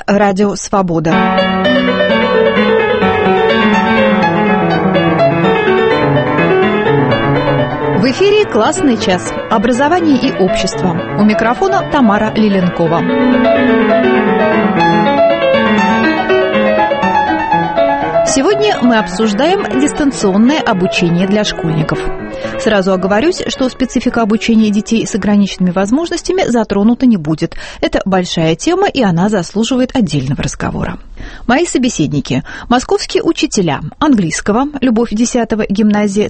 Радио Свобода. В эфире «Классный час». Образование и общество. У микрофона Тамара Лиленкова. Сегодня мы обсуждаем дистанционное обучение для школьников. Сразу оговорюсь, что специфика обучения детей с ограниченными возможностями затронута не будет. Это большая тема, и она заслуживает отдельного разговора. Мои собеседники – московские учителя английского, Любовь Десятова, гимназия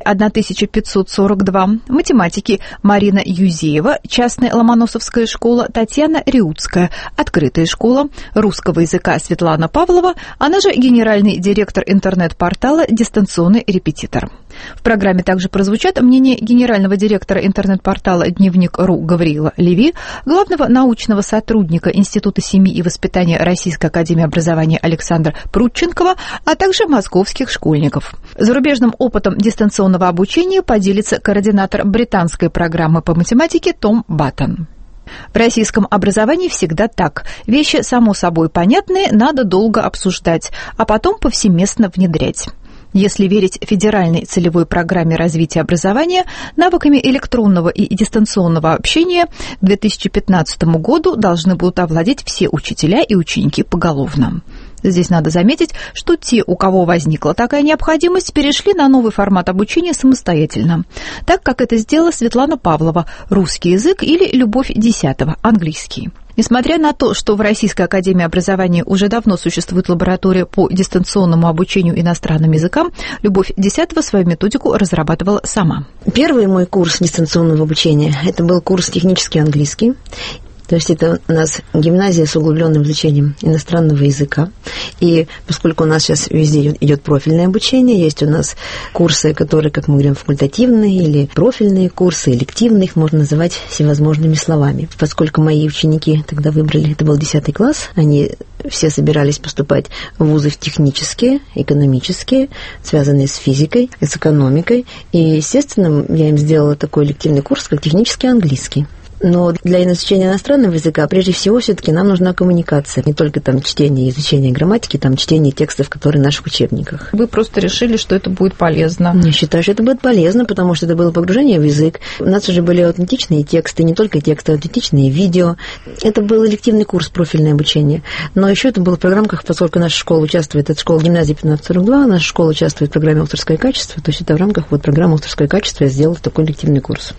1542, математики Марина Юзеева, частная Ломоносовская школа, Татьяна Риутская, открытая школа, русского языка Светлана Павлова, она же генеральный директор интернет-портала «Дистанционный репетитор». В программе также прозвучат мнения генерального директора интернет-портала «Дневник.ру» Гавриила Леви, главного научного сотрудника Института семьи и воспитания Российской академии образования Александра Прудченкова, а также московских школьников. Зарубежным опытом дистанционного обучения поделится координатор британской программы по математике Том Баттон. В российском образовании всегда так. Вещи, само собой понятные, надо долго обсуждать, а потом повсеместно внедрять. Если верить федеральной целевой программе развития образования, навыками электронного и дистанционного общения к 2015 году должны будут овладеть все учителя и ученики поголовно. Здесь надо заметить, что те, у кого возникла такая необходимость, перешли на новый формат обучения самостоятельно, так как это сделала Светлана Павлова, русский язык, или Любовь Десятова, английский. Несмотря на то, что в Российской академии образования уже давно существует лаборатория по дистанционному обучению иностранным языкам, Любовь Десятова свою методику разрабатывала сама. Первый мой курс дистанционного обучения – это был курс технический английский. То есть это у нас гимназия с углубленным изучением иностранного языка. И поскольку у нас сейчас везде идет профильное обучение, есть у нас курсы, которые, как мы говорим, факультативные или профильные курсы, элективные, их можно называть всевозможными словами. Поскольку мои ученики тогда выбрали, это был 10 класс, они все собирались поступать в вузы технические, экономические, связанные с физикой, с экономикой. И, естественно, я им сделала такой элективный курс, как технический английский. Но для изучения иностранного языка, прежде всего, все-таки нам нужна коммуникация. Не только там чтение и изучение грамматики, там чтение текстов, которые в наших учебниках. Вы просто решили, что это будет полезно? Я считаю, что это будет полезно, потому что это было погружение в язык. У нас уже были аутентичные тексты, не только тексты, а аутентичные видео. Это был элективный курс, профильное обучение. Но еще это было в программах, поскольку наша школа участвует, это школа гимназии 1542, наша школа участвует в программе «Авторское качество», то есть это в рамках программы «Авторское качество» я сделала такой элективный курс.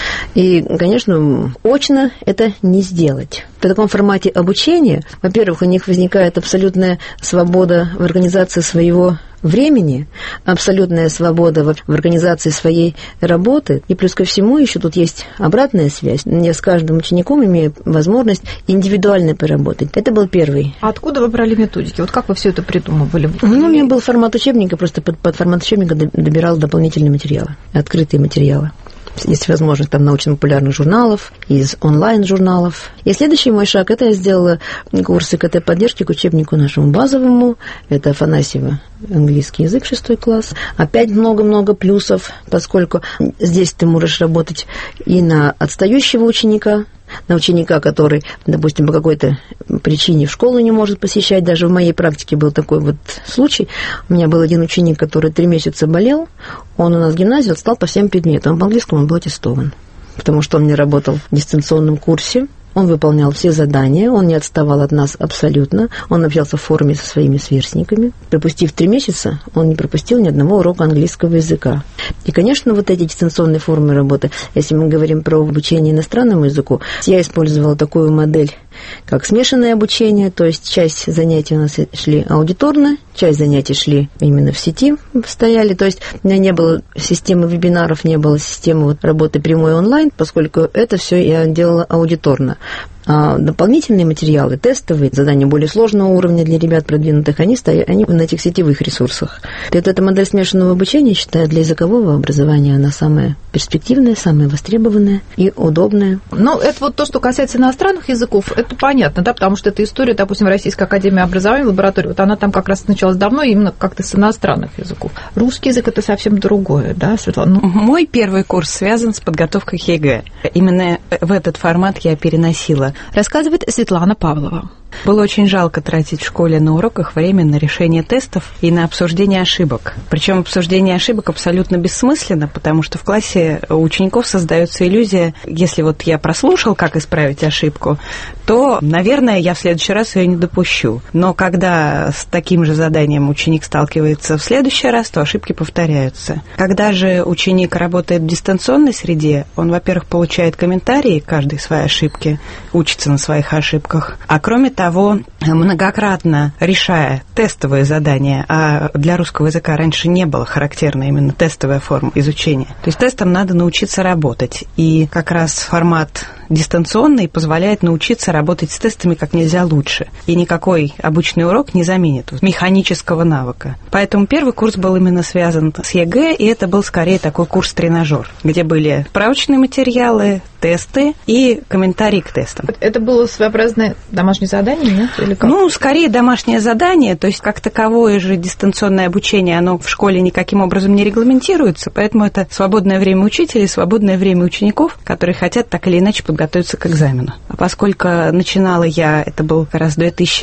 И, конечно, очно это не сделать. В таком формате обучения, во-первых, у них возникает абсолютная свобода в организации своего времени, абсолютная свобода в организации своей работы. И плюс ко всему еще тут есть обратная связь. Я с каждым учеником имею возможность индивидуально поработать. Это был первый. А откуда вы брали методики? Вот как вы все это придумывали? У меня был формат учебника, просто под формат учебника добирала дополнительные материалы, открытые материалы. Есть возможность там научно-популярных журналов, из онлайн-журналов. И следующий мой шаг, это я сделала курсы КТ-поддержки к учебнику нашему базовому. Это Афанасьева, английский язык, 6 класс. Опять много-много плюсов, поскольку здесь ты можешь работать и на отстающего ученика, на ученика, который, допустим, по какой-то причине в школу не может посещать. Даже в моей практике был такой вот случай. У меня был один ученик, который 3 месяца болел. Он у нас в гимназии отстал по всем предметам. По английскому он был аттестован, потому что он не работал в дистанционном курсе. Он выполнял все задания, он не отставал от нас абсолютно. Он общался в форуме со своими сверстниками. Пропустив 3 месяца, он не пропустил ни одного урока английского языка. И, конечно, вот эти дистанционные формы работы, если мы говорим про обучение иностранному языку, я использовала такую модель, как смешанное обучение, то есть часть занятий у нас шли аудиторно, часть занятий шли именно в сети, стояли, то есть у меня не было системы вебинаров, не было системы работы прямой онлайн, поскольку это все я делала аудиторно. А дополнительные материалы, тестовые, задания более сложного уровня для ребят продвинутых, они на этих сетевых ресурсах. Эта модель смешанного обучения, считаю, для языкового образования она самая перспективная, самая востребованная и удобная. Ну, это вот то, что касается иностранных языков, это понятно, да, потому что эта история, допустим, Российской академии образования, лаборатория, вот она там как раз началась давно, именно как-то с иностранных языков. Русский язык – это совсем другое, да, Светлана? Мой первый курс связан с подготовкой к ЕГЭ. Именно в этот формат я переносила. Рассказывает Светлана Павлова. Было очень жалко тратить в школе на уроках время на решение тестов и на обсуждение ошибок. Причем обсуждение ошибок абсолютно бессмысленно, потому что в классе у учеников создается иллюзия, если вот я прослушал, как исправить ошибку, то, наверное, я в следующий раз ее не допущу. Но когда с таким же заданием ученик сталкивается в следующий раз, то ошибки повторяются. Когда же ученик работает в дистанционной среде, он, во-первых, получает комментарии к каждой своей ошибке, учится на своих ошибках, а кроме того, многократно решая тестовые задания, а для русского языка раньше не было характерна именно тестовая форма изучения. То есть тестам надо научиться работать. И как раз формат дистанционный позволяет научиться работать с тестами как нельзя лучше. И никакой обычный урок не заменит механического навыка. Поэтому первый курс был именно связан с ЕГЭ, и это был скорее такой курс-тренажер, где были справочные материалы, тесты и комментарии к тестам. Это было своеобразное домашнее задание, нет? Или как? Ну, скорее домашнее задание, то есть как таковое же дистанционное обучение, оно в школе никаким образом не регламентируется, поэтому это свободное время учителей, свободное время учеников, которые хотят так или иначе подготовиться к экзамену. А поскольку начинала я, это был как раз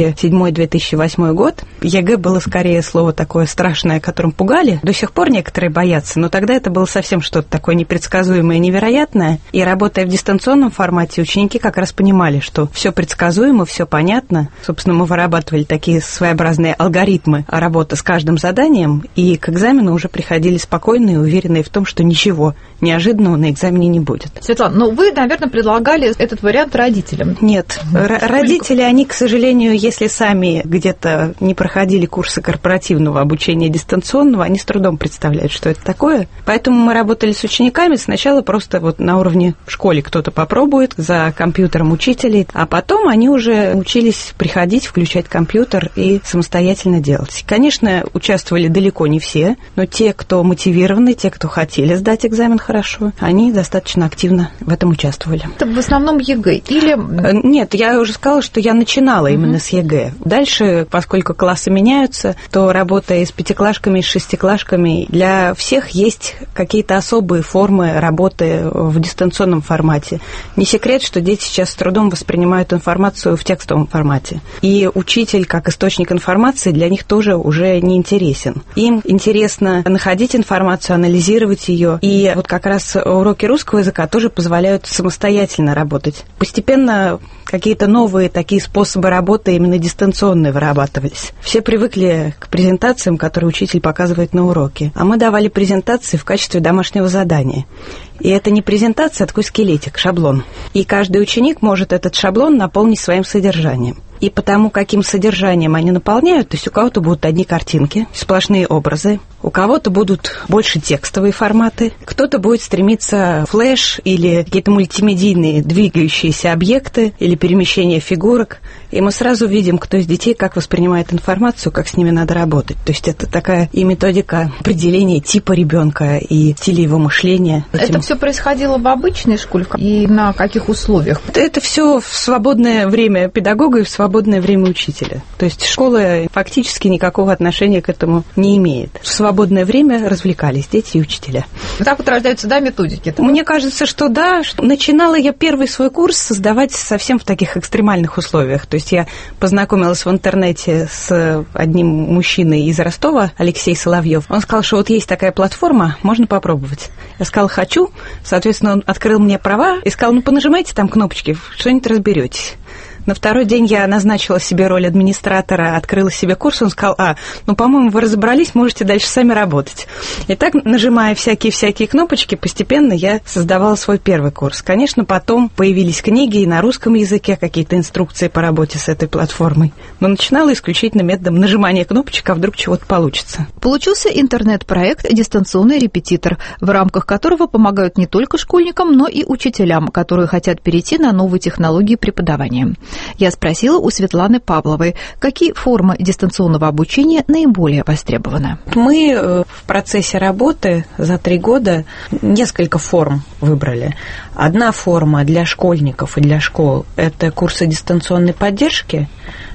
2007-2008 год, ЕГЭ было скорее слово такое страшное, которым пугали. До сих пор некоторые боятся, но тогда это было совсем что-то такое непредсказуемое, невероятное. И работая в дистанционном формате, ученики как раз понимали, что все предсказуемо, все понятно. Собственно, мы вырабатывали такие своеобразные алгоритмы работы с каждым заданием, и к экзамену уже приходили спокойные, уверенные в том, что ничего неожиданного на экзамене не будет. Светлана, ну вы, наверное, предлагали этот вариант родителям. Нет, родители, они, к сожалению, если сами где-то не проходили курсы корпоративного обучения дистанционного, они с трудом представляют, что это такое. Поэтому мы работали с учениками сначала просто вот на уровне в школе кто-то попробует за компьютером учителей, а потом они уже учились приходить, включать компьютер и самостоятельно делать. Конечно, участвовали далеко не все, но те, кто мотивированы, те, кто хотели сдать экзамен хорошо, они достаточно активно в этом участвовали. Это в основном ЕГЭ или... Нет, я уже сказала, что я начинала именно с ЕГЭ. Дальше, поскольку классы меняются, то работая с пятиклашками, с шестиклашками, для всех есть какие-то особые формы работы в дистанционном формате. Не секрет, что дети сейчас с трудом воспринимают информацию в текстовом формате. И учитель, как источник информации, для них тоже уже не интересен. Им интересно находить информацию, анализировать ее. И вот как раз уроки русского языка тоже позволяют самостоятельно работать. Постепенно какие-то новые такие способы работы именно дистанционные вырабатывались. Все привыкли к презентациям, которые учитель показывает на уроке. А мы давали презентации в качестве домашнего задания. И это не презентация, а такой скелетик, шаблон. И каждый ученик может этот шаблон наполнить своим содержанием. И потому, каким содержанием они наполняют, то есть у кого-то будут одни картинки, сплошные образы, у кого-то будут больше текстовые форматы, кто-то будет стремиться флеш или какие-то мультимедийные двигающиеся объекты или перемещение фигурок. И мы сразу видим, кто из детей как воспринимает информацию, как с ними надо работать. То есть это такая и методика определения типа ребенка и стиля его мышления. Это все происходило в обычной школе и на каких условиях? Это все в свободное время педагога и в свободное время учителя. То есть школа фактически никакого отношения к этому не имеет. В свободное время развлекались дети и учителя. Вот так вот рождаются, да, методики? Мне кажется, что да. Начинала я первый свой курс создавать совсем в таких экстремальных условиях. То есть я познакомилась в интернете с одним мужчиной из Ростова, Алексей Соловьев. Он сказал, что вот есть такая платформа, можно попробовать. Я сказала, хочу. Соответственно, он открыл мне права и сказал, ну, понажимайте там кнопочки, что-нибудь разберетесь. На второй день я назначила себе роль администратора, открыла себе курс, он сказал, ну, по-моему, вы разобрались, можете дальше сами работать. И так, нажимая всякие кнопочки, постепенно я создавала свой первый курс. Конечно, потом появились книги и на русском языке, какие-то инструкции по работе с этой платформой. Но начинала исключительно методом нажимания кнопочек, а вдруг чего-то получится. Получился интернет-проект «Дистанционный репетитор», в рамках которого помогают не только школьникам, но и учителям, которые хотят перейти на новые технологии преподавания. Я спросила у Светланы Павловой, какие формы дистанционного обучения наиболее востребованы. Мы в процессе работы за 3 года несколько форм выбрали. Одна форма для школьников и для школ – это курсы дистанционной поддержки,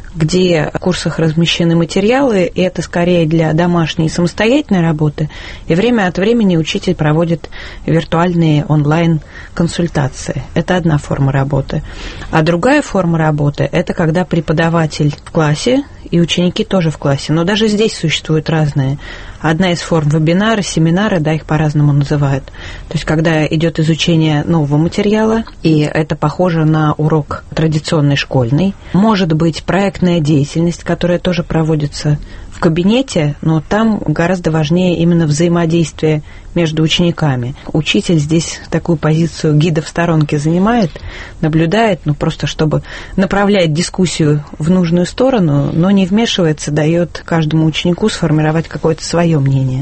где в курсах размещены материалы, и это скорее для домашней и самостоятельной работы, и время от времени учитель проводит виртуальные онлайн-консультации. Это одна форма работы. А другая форма работы – это когда преподаватель в классе, и ученики тоже в классе. Но даже здесь существуют разные. Одна из форм – вебинары, семинары, да, их по-разному называют. То есть, когда идет изучение нового материала, и это похоже на урок традиционный школьный. Может быть, проектная деятельность, которая тоже проводится в кабинете, но там гораздо важнее именно взаимодействие между учениками. Учитель здесь такую позицию гида в сторонке занимает, наблюдает, просто чтобы направлять дискуссию в нужную сторону, но не вмешивается, дает каждому ученику сформировать какое-то свое мнение.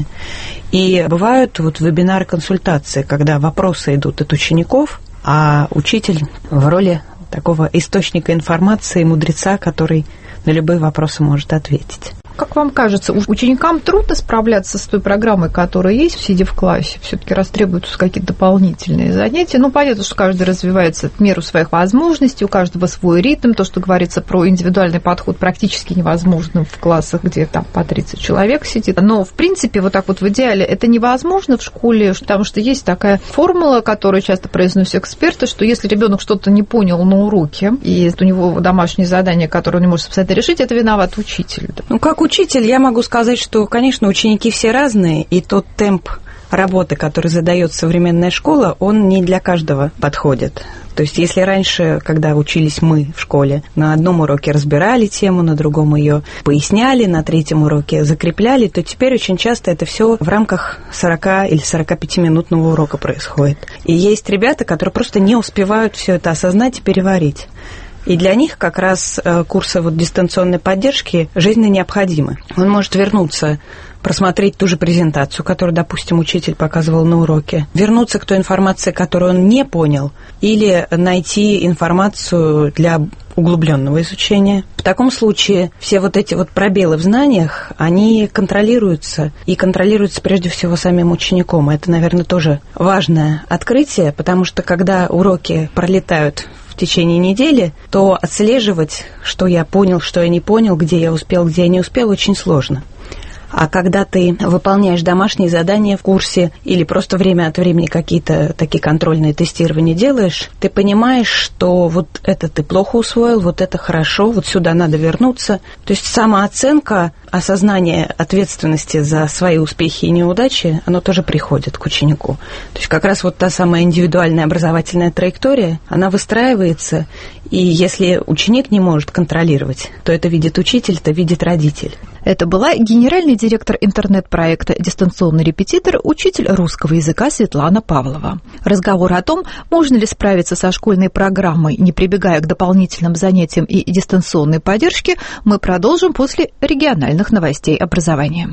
И бывают вебинары-консультации, когда вопросы идут от учеников, а учитель в роли такого источника информации, мудреца, который на любые вопросы может ответить. Как вам кажется, ученикам трудно справляться с той программой, которая есть, сидя в классе? Все-таки раз требуются какие-то дополнительные занятия. Понятно, что каждый развивается в меру своих возможностей, у каждого свой ритм. То, что говорится про индивидуальный подход, практически невозможно в классах, где там по 30 человек сидит. Но, в принципе, вот так вот в идеале это невозможно в школе, потому что есть такая формула, которую часто произносят эксперты, что если ребенок что-то не понял на уроке, и у него домашнее задание, которое он не может самостоятельно решить, это виноват учитель. Как учитель, я могу сказать, что, конечно, ученики все разные, и тот темп работы, который задает современная школа, он не для каждого подходит. То есть, если раньше, когда учились мы в школе, на одном уроке разбирали тему, на другом ее поясняли, на третьем уроке закрепляли, то теперь очень часто это все в рамках 40 или 45-минутного урока происходит. И есть ребята, которые просто не успевают все это осознать и переварить. И для них как раз курсы дистанционной поддержки жизненно необходимы. Он может вернуться, просмотреть ту же презентацию, которую, допустим, учитель показывал на уроке, вернуться к той информации, которую он не понял, или найти информацию для углубленного изучения. В таком случае все эти пробелы в знаниях, они контролируются, и контролируются прежде всего самим учеником. Это, наверное, тоже важное открытие, потому что когда уроки пролетают в течение недели, то отслеживать, что я понял, что я не понял, где я успел, где я не успел, очень сложно. А когда ты выполняешь домашние задания в курсе или просто время от времени какие-то такие контрольные тестирования делаешь, ты понимаешь, что это ты плохо усвоил, это хорошо, сюда надо вернуться. То есть самооценка, осознание ответственности за свои успехи и неудачи, оно тоже приходит к ученику. То есть как раз та самая индивидуальная образовательная траектория, она выстраивается, и если ученик не может контролировать, то это видит учитель, это видит родитель. Это была генеральный директор интернет-проекта «Дистанционный репетитор», учитель русского языка Светлана Павлова. Разговор о том, можно ли справиться со школьной программой, не прибегая к дополнительным занятиям и дистанционной поддержке, мы продолжим после региональных новостей образования.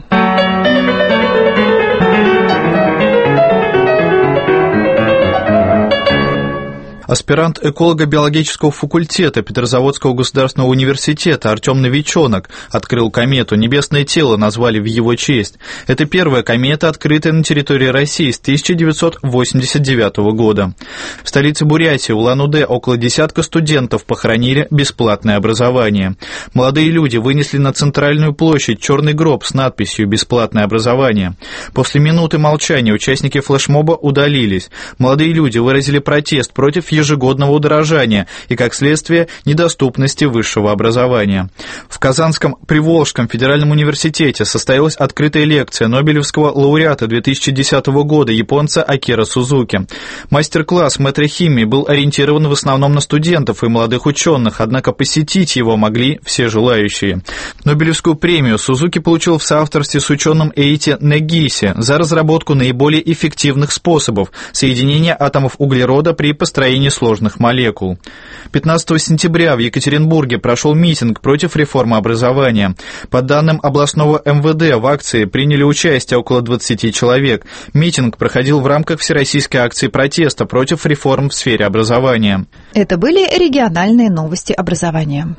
Аспирант эколого-биологического факультета Петрозаводского государственного университета Артем Новичонок открыл комету. Небесное тело назвали в его честь. Это первая комета, открытая на территории России с 1989 года. В столице Бурятии, Улан-Удэ, около десятка студентов похоронили бесплатное образование. Молодые люди вынесли на центральную площадь черный гроб с надписью «Бесплатное образование». После минуты молчания участники флешмоба удалились. Молодые люди выразили протест против ежегодного удорожания и, как следствие, недоступности высшего образования. В Казанском Приволжском федеральном университете состоялась открытая лекция Нобелевского лауреата 2010 года японца Акира Сузуки. Мастер-класс мэтра химии был ориентирован в основном на студентов и молодых ученых, однако посетить его могли все желающие. Нобелевскую премию Сузуки получил в соавторстве с ученым Эйти Негиси за разработку наиболее эффективных способов соединения атомов углерода при построении сложных молекул. 15 сентября в Екатеринбурге прошел митинг против реформы образования. По данным областного МВД, в акции приняли участие около 20 человек. Митинг проходил в рамках всероссийской акции протеста против реформ в сфере образования. Это были региональные новости образования.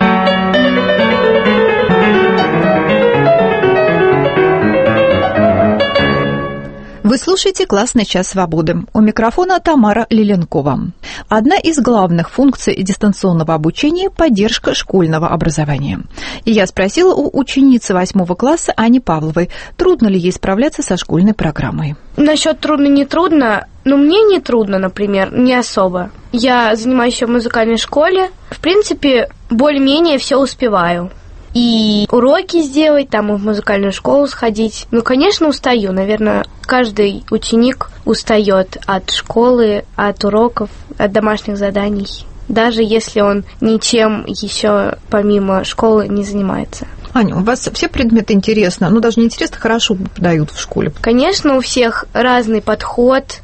В Вы слушаете «Классный час свободы». У микрофона Тамара Лиленкова. Одна из главных функций дистанционного обучения – поддержка школьного образования. И я спросила у ученицы 8 класса Ани Павловой, трудно ли ей справляться со школьной программой. Насчет трудно-не трудно, но мне не трудно, например, не особо. Я занимаюсь еще в музыкальной школе. В принципе, более-менее все успеваю. И уроки сделать, там и в музыкальную школу сходить. Ну, конечно, устаю. Наверное, каждый ученик устает от школы, от уроков, от домашних заданий. Даже если он ничем еще помимо школы не занимается. Аня, у вас все предметы интересно, ну даже не интересно, хорошо дают в школе? Конечно, у всех разный подход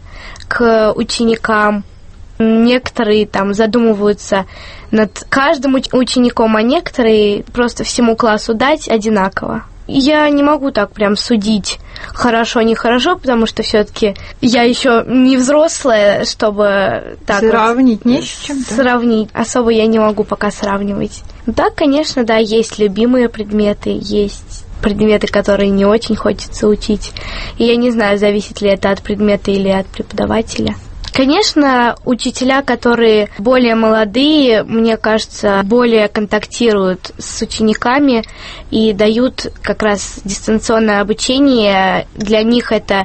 к ученикам. Некоторые там задумываются над каждым учеником, а некоторые просто всему классу дать одинаково. Я не могу так прям судить хорошо-нехорошо, потому что все-таки я еще не взрослая, чтобы так сравнить не с чем. Сравнить. Особо я не могу пока сравнивать. Ну так, конечно, да, есть любимые предметы, есть предметы, которые не очень хочется учить. И я не знаю, зависит ли это от предмета или от преподавателя. Конечно, учителя, которые более молодые, мне кажется, более контактируют с учениками и дают как раз дистанционное обучение. Для них это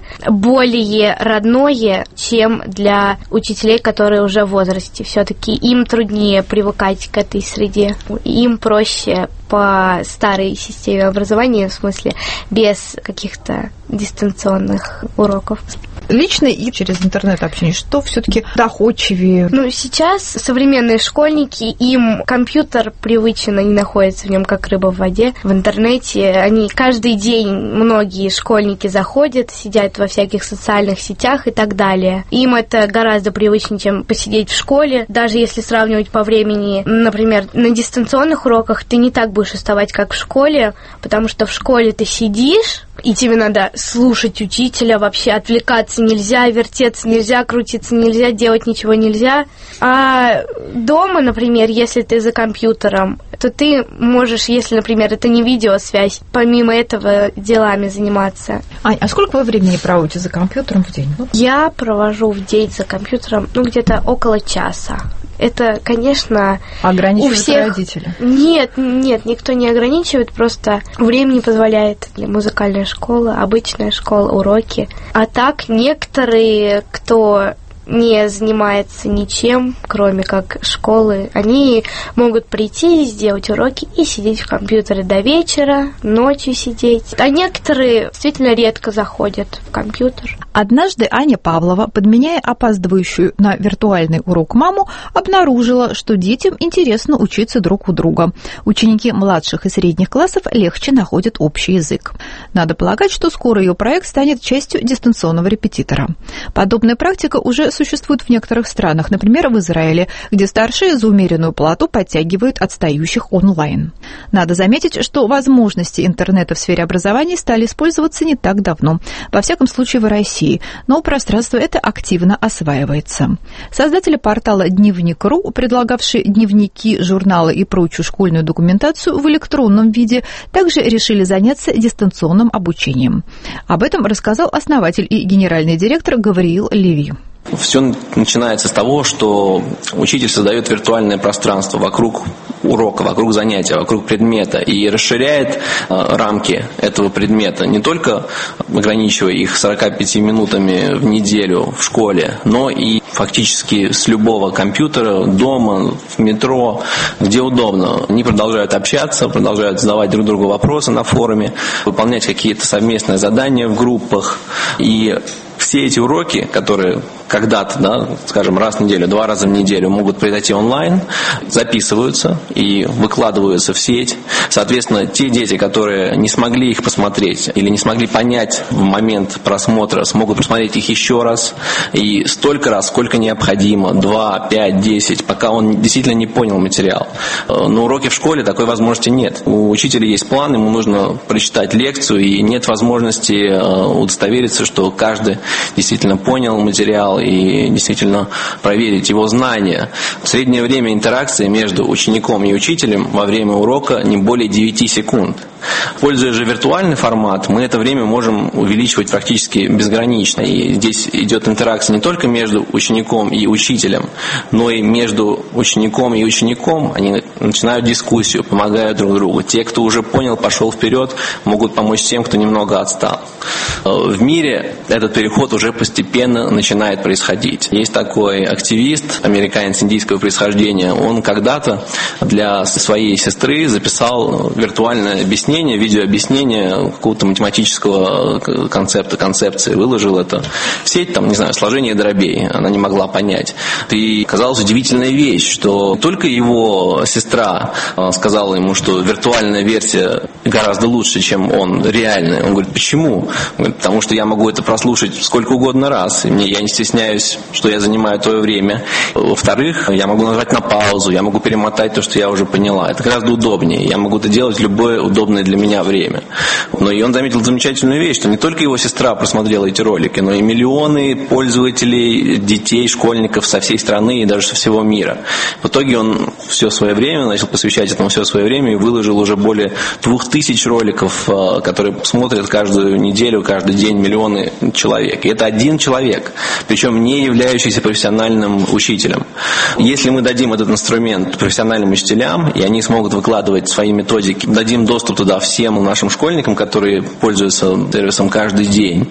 более родное, чем для учителей, которые уже в возрасте. Все-таки им труднее привыкать к этой среде. Им проще по старой системе образования, в смысле, без каких-то дистанционных уроков. Лично и через интернет общение, что все-таки доходчивее? Ну, сейчас современные школьники, им компьютер привычен, они находятся в нем как рыба в воде. В интернете они каждый день, многие школьники заходят, сидят во всяких социальных сетях и так далее. Им это гораздо привычнее, чем посидеть в школе. Даже если сравнивать по времени, например, на дистанционных уроках ты не так будешь уставать, как в школе, потому что в школе ты сидишь, и тебе надо слушать учителя, вообще отвлекаться нельзя, вертеться нельзя, крутиться нельзя, делать ничего нельзя. А дома, например, если ты за компьютером, то ты можешь, если, например, это не видеосвязь, помимо этого делами заниматься. Ань, а сколько вы времени проводите за компьютером в день? Я провожу в день за компьютером, где-то около часа. Это, конечно, ограничивают у всех... родители? Нет, никто не ограничивает, просто время не позволяет. Музыкальная школа, обычная школа, уроки. А так, некоторые, кто не занимается ничем, кроме как школы, они могут прийти, сделать уроки и сидеть в компьютере до вечера, ночью сидеть. А некоторые действительно редко заходят в компьютер. Однажды Аня Павлова, подменяя опаздывающую на виртуальный урок маму, обнаружила, что детям интересно учиться друг у друга. Ученики младших и средних классов легче находят общий язык. Надо полагать, что скоро ее проект станет частью дистанционного репетитора. Подобная практика уже существует в некоторых странах, например, в Израиле, где старшие за умеренную плату подтягивают отстающих онлайн. Надо заметить, что возможности интернета в сфере образования стали использоваться не так давно, во всяком случае в России, но пространство это активно осваивается. Создатели портала «Дневник.ру», предлагавшие дневники, журналы и прочую школьную документацию в электронном виде, также решили заняться дистанционным обучением. Об этом рассказал основатель и генеральный директор Гавриил Леви. Все начинается с того, что учитель создает виртуальное пространство вокруг урока, вокруг занятия, вокруг предмета и расширяет рамки этого предмета, не только ограничивая их 45 минутами в неделю в школе, но и фактически с любого компьютера, дома, в метро, где удобно. Они продолжают общаться, продолжают задавать друг другу вопросы на форуме, выполнять какие-то совместные задания в группах. И все эти уроки, которые когда-то, скажем, раз в неделю, 2 раза в неделю могут произойти онлайн, записываются и выкладываются в сеть. Соответственно, те дети, которые не смогли их посмотреть или не смогли понять в момент просмотра, смогут посмотреть их еще раз и столько раз, сколько необходимо, 2, 5, 10, пока он действительно не понял материал. На уроке в школе такой возможности нет. У учителя есть план, ему нужно прочитать лекцию, и нет возможности удостовериться, что каждый действительно понял материал и действительно проверить его знания. Среднее время интеракции между учеником и учителем во время урока не более 9 секунд. Используя же виртуальный формат, мы это время можем увеличивать практически безгранично. И здесь идет интеракция не только между учеником и учителем, но и между учеником и учеником. Они начинают дискуссию, помогают друг другу. Те, кто уже понял, пошел вперед, могут помочь тем, кто немного отстал. В мире этот переход уже постепенно начинает происходить. Есть такой активист, американец индийского происхождения. Он когда-то для своей сестры записал виртуальное объяснение, видеообъяснение какого-то математического концепции, выложил это в сеть, там, не знаю, сложение дробей. Она не могла понять. И казалась удивительная вещь, что только его сестра сказала ему, что виртуальная версия гораздо лучше, чем он реальная. Он говорит, почему? Он говорит, потому что я могу это прослушать сколько угодно раз, и я не стесняюсь, что я занимаю твое время. Во-вторых, я могу нажать на паузу, я могу перемотать то, что я уже поняла. Это гораздо удобнее. Я могу это делать в любое удобное для меня время. Но и он заметил замечательную вещь, что не только его сестра просмотрела эти ролики, но и миллионы пользователей, детей, школьников со всей страны и даже со всего мира. В итоге он все свое время начал посвящать этому все свое время и выложил уже более 2000 роликов, которые смотрят каждую неделю, каждый день миллионы человек. И это один человек, причем не являющийся профессиональным учителем. Если мы дадим этот инструмент профессиональным учителям, и они смогут выкладывать свои методики, дадим доступ туда всем нашим школьникам, которые пользуются сервисом каждый день,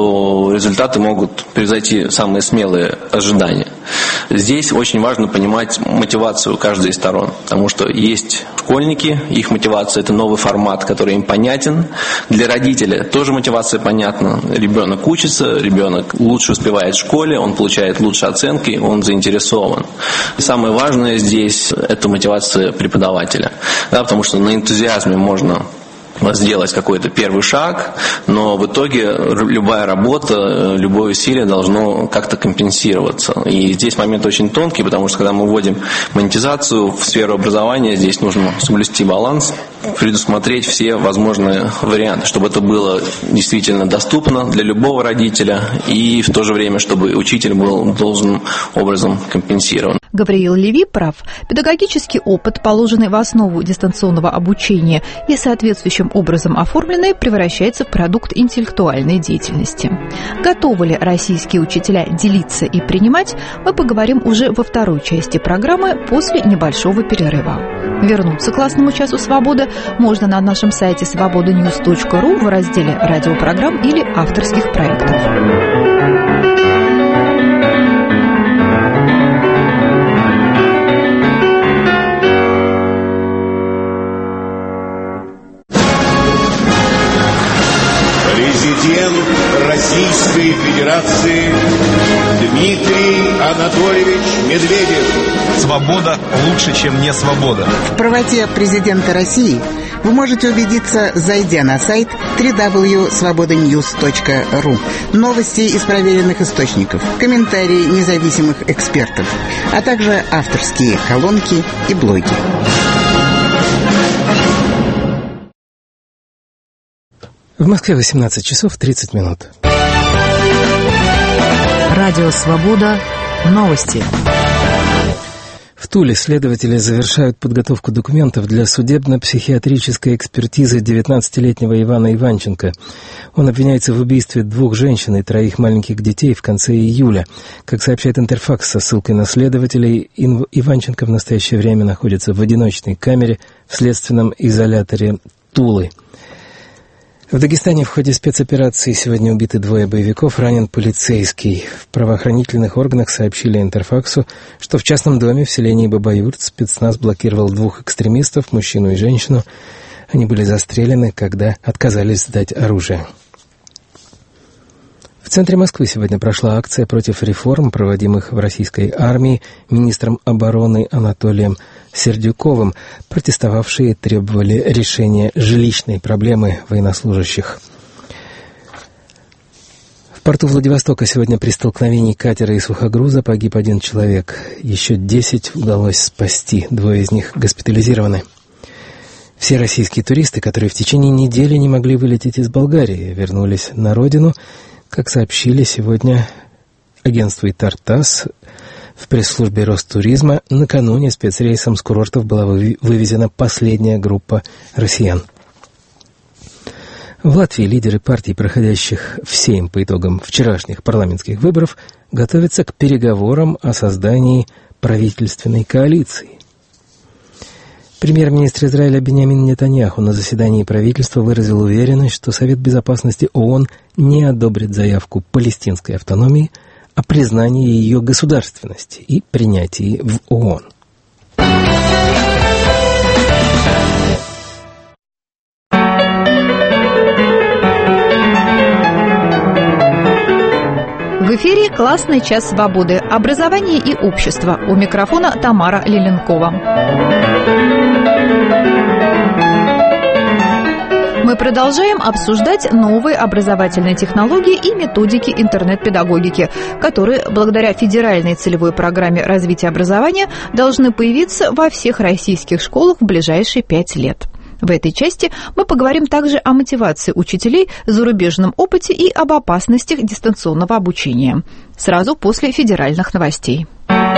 то результаты могут превзойти самые смелые ожидания. Здесь очень важно понимать мотивацию каждой из сторон, потому что есть школьники, их мотивация – это новый формат, который им понятен. Для родителя тоже мотивация понятна. Ребенок учится, ребенок лучше успевает в школе, он получает лучшие оценки, он заинтересован. И самое важное здесь – это мотивация преподавателя, да, потому что на энтузиазме можно сделать какой-то первый шаг, но в итоге любая работа, любое усилие должно как-то компенсироваться. И здесь момент очень тонкий, потому что когда мы вводим монетизацию в сферу образования, здесь нужно соблюсти баланс, предусмотреть все возможные варианты, чтобы это было действительно доступно для любого родителя и в то же время, чтобы учитель был должным образом компенсирован. Гавриил Леви прав. Педагогический опыт, положенный в основу дистанционного обучения и соответствующим образом оформленный, превращается в продукт интеллектуальной деятельности. Готовы ли российские учителя делиться и принимать, мы поговорим уже во второй части программы после небольшого перерыва. Вернуться к классному часу свободы можно на нашем сайте svobodanews.ru в разделе радиопрограмм или авторских проектов. Президент Российской Федерации Дмитрий Анатольевич Медведев. Свобода лучше, чем не свобода. В правоте президента России вы можете убедиться, зайдя на сайт www.svobodanews.ru. Новости из проверенных источников, комментарии независимых экспертов, а также авторские колонки и блоги. В Москве 18 часов 30 минут. Радио «Свобода». Новости. В Туле следователи завершают подготовку документов для судебно-психиатрической экспертизы 19-летнего Ивана Иванченко. Он обвиняется в убийстве 2 женщин и 3 маленьких детей в конце июля. Как сообщает Интерфакс со ссылкой на следователей, Иванченко в настоящее время находится в одиночной камере в следственном изоляторе Тулы. В Дагестане в ходе спецоперации сегодня убиты 2 боевиков, ранен полицейский. В правоохранительных органах сообщили Интерфаксу, что в частном доме в селении Бабаюрт спецназ блокировал 2 экстремистов, мужчину и женщину. Они были застрелены, когда отказались сдать оружие. В центре Москвы сегодня прошла акция против реформ, проводимых в российской армии министром обороны Анатолием Сердюковым. Протестовавшие требовали решения жилищной проблемы военнослужащих. В порту Владивостока сегодня при столкновении катера и сухогруза погиб 1 человек. Еще 10 удалось спасти, 2 из них госпитализированы. Все российские туристы, которые в течение недели не могли вылететь из Болгарии, вернулись на родину. Как сообщили сегодня агентству ИТАР-ТАСС в пресс-службе Ростуризма, накануне спецрейсом с курортов была вывезена последняя группа россиян. В Латвии лидеры партий, проходящих в Сейм по итогам вчерашних парламентских выборов, готовятся к переговорам о создании правительственной коалиции. Премьер-министр Израиля Биньямин Нетаньяху на заседании правительства выразил уверенность, что Совет Безопасности ООН не одобрит заявку палестинской автономии о признании ее государственности и принятии в ООН. В эфире «Классный час свободы. Образование и общество». У микрофона Тамара Леленкова. Мы продолжаем обсуждать новые образовательные технологии и методики интернет-педагогики, которые, благодаря федеральной целевой программе развития образования, должны появиться во всех российских школах в ближайшие 5 лет. В этой части мы поговорим также о мотивации учителей, зарубежном опыте и об опасностях дистанционного обучения. Сразу после федеральных новостей.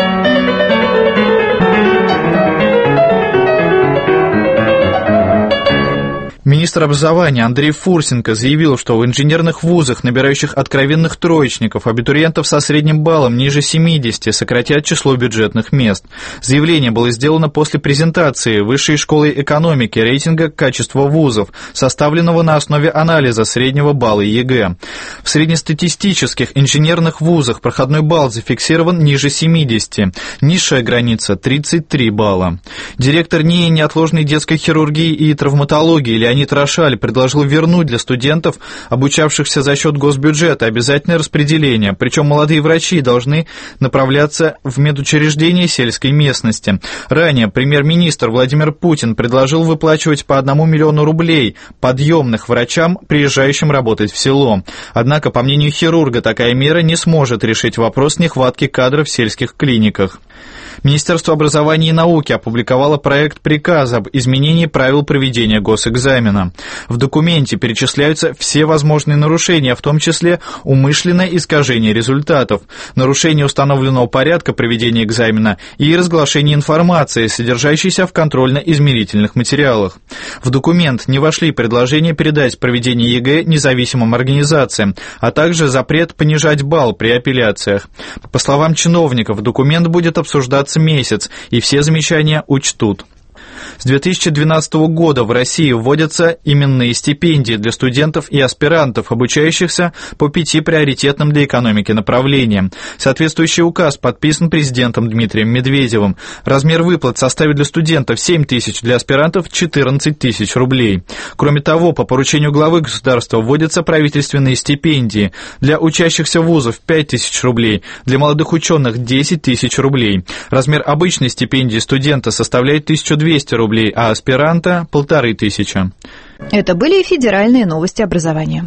Министр образования Андрей Фурсенко заявил, что в инженерных вузах, набирающих откровенных троечников, абитуриентов со средним баллом ниже 70, сократят число бюджетных мест. Заявление было сделано после презентации Высшей школы экономики рейтинга качества вузов, составленного на основе анализа среднего балла ЕГЭ. В среднестатистических инженерных вузах проходной балл зафиксирован ниже 70, низшая граница – 33 балла. Директор НИИ неотложной детской хирургии и травматологии Леонид Рошаль предложил вернуть для студентов, обучавшихся за счет госбюджета, обязательное распределение, причем молодые врачи должны направляться в медучреждения сельской местности. Ранее премьер-министр Владимир Путин предложил выплачивать по 1 миллиону рублей подъемных врачам, приезжающим работать в село. Однако, по мнению хирурга, такая мера не сможет решить вопрос нехватки кадров в сельских клиниках. Министерство образования и науки опубликовало проект приказа об изменении правил проведения госэкзамена. В документе перечисляются все возможные нарушения, в том числе умышленное искажение результатов, нарушение установленного порядка проведения экзамена и разглашение информации, содержащейся в контрольно-измерительных материалах. В документ не вошли предложения передать проведение ЕГЭ независимым организациям, а также запрет понижать балл при апелляциях. По словам чиновников, документ будет обсуждаться месяц, и все замечания учтут. С 2012 года в России вводятся именные стипендии для студентов и аспирантов, обучающихся по 5 приоритетным для экономики направлениям. Соответствующий указ подписан президентом Дмитрием Медведевым. Размер выплат составит для студентов 7 тысяч, для аспирантов 14 тысяч рублей. Кроме того, по поручению главы государства вводятся правительственные стипендии. Для учащихся вузов 5 тысяч рублей, для молодых ученых 10 тысяч рублей. Размер обычной стипендии студента составляет 1200 рублей, а аспиранта – 1500. Это были федеральные новости образования.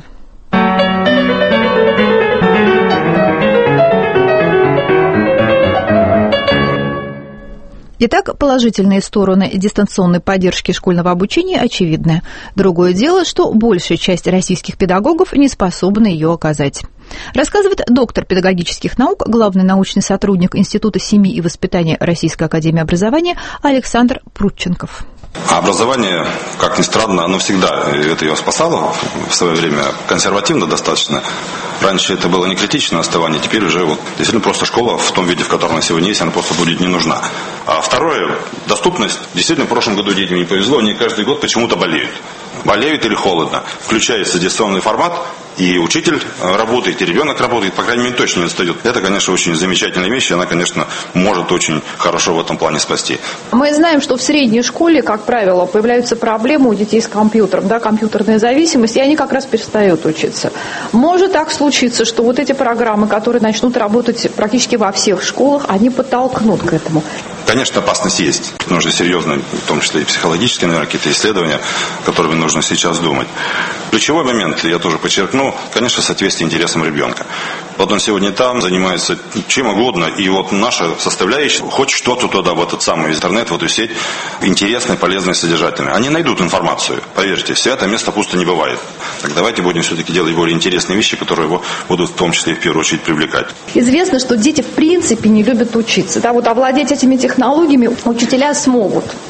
Итак, положительные стороны дистанционной поддержки школьного обучения очевидны. Другое дело, что большая часть российских педагогов не способна ее оказать. Рассказывает доктор педагогических наук, главный научный сотрудник Института семьи и воспитания Российской академии образования Александр Прудченков. А образование, как ни странно, оно всегда, это ее спасало в свое время, консервативно достаточно. Раньше это было не критичное отставание, теперь уже вот действительно просто школа в том виде, в котором она сегодня есть, она просто будет не нужна. А второе, доступность. Действительно, в прошлом году детям не повезло, они каждый год почему-то болеют. Болеют или холодно. Включается дистанционный формат, и учитель работает, и ребенок работает, по крайней мере, точно не отстает. Это, конечно, очень замечательная вещь, и она, конечно, может очень хорошо в этом плане спасти. Мы знаем, что в средней школе, как правило, появляются проблемы у детей с компьютером, да, компьютерная зависимость, и они как раз перестают учиться. Может так случиться, что вот эти программы, которые начнут работать практически во всех школах, они подтолкнут к этому. Конечно, опасность есть. Нужно серьезно, в том числе и психологические, наверное, какие-то исследования, которыми нужно сейчас думать. Ключевой момент, я тоже подчеркну, конечно, соответствие интересам ребенка. Вот он сегодня там занимается чем угодно, и вот наша составляющая, хоть что-то туда, в этот самый интернет, в эту сеть, интересное, полезное, содержательное. Они найдут информацию, поверьте, святое место пусто не бывает. Так давайте будем все-таки делать более интересные вещи, которые его будут в том числе и в первую очередь привлекать. Известно, что дети в принципе не любят учиться. Да, вот овладеть этими технологиями учителя смогут.